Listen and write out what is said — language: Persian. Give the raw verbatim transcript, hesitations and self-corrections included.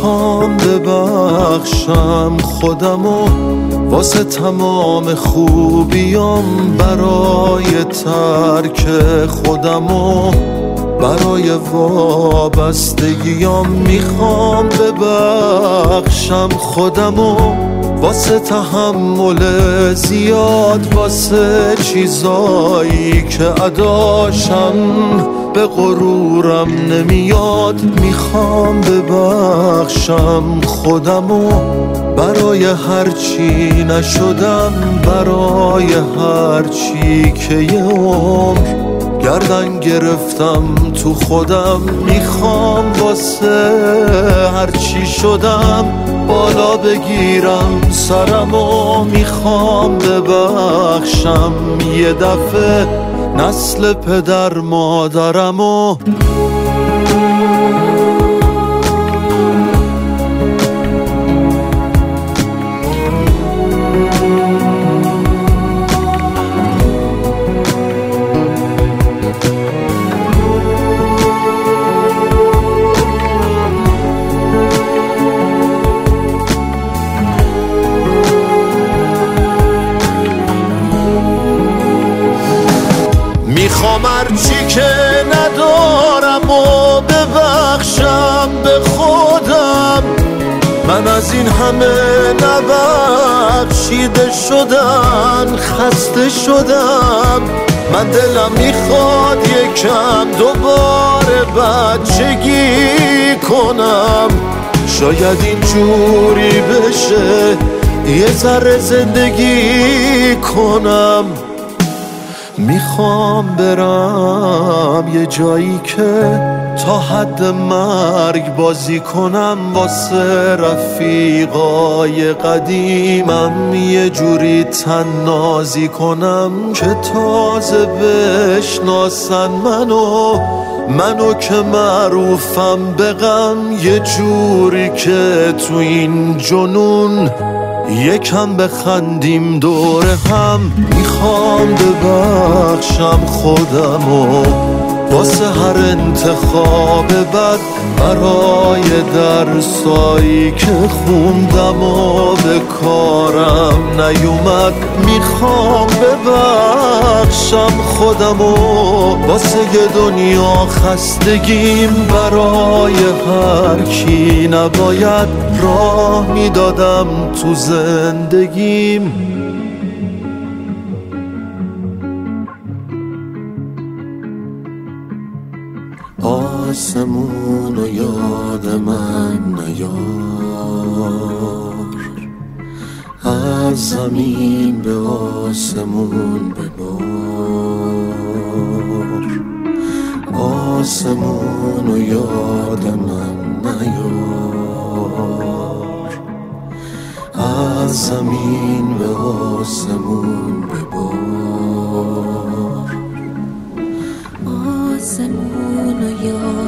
میخوام ببخشم خودمو واسه تمام خوبیام، برای ترک خودمو، برای وابستگیام. میخوام ببخشم خودمو واسه تحمل زیاد، واسه چیزایی که اداشم به غرورم نمیاد. میخوام ببخشم خودمو برای هرچی نشدم، برای هرچی که یه عمر گردن گرفتم تو خودم. میخوام واسه هرچی شدم بالا بگیرم سرمو. میخوام ببخشم یه دفعه نسل پدر مادرمو. میخوام هرچی که ندارم و ببخشم به خودم. من از این همه نبخشیده شدن خسته شدم. من دلم میخواد یکم دوباره بچگی کنم. شاید این جوری بشه یه ذره زندگی کنم. میخوام برم یه جایی که تا حد مرگ بازی کنم، واسه رفیقای قدیمم یه جوری تنازی کنم که تازه بشناسن منو، منو که معروفم به غم. یه جوری که تو این جنون یکم بخندیم دور هم. میخوام ببخشم خودمو واسه هر انتخاب بد، برای درسایی که خوندم و به کارم نیومد. میخوام ببخشم خودمو واسه یه دنیا خستگیم، برای هر کی نباید راه میدادم تو زندگیم. آسمون و یاد من نیار، از زمین به آسمون ببار. آسمون و یاد من نیار، از زمین به آسمون ببار. آسمون و یاد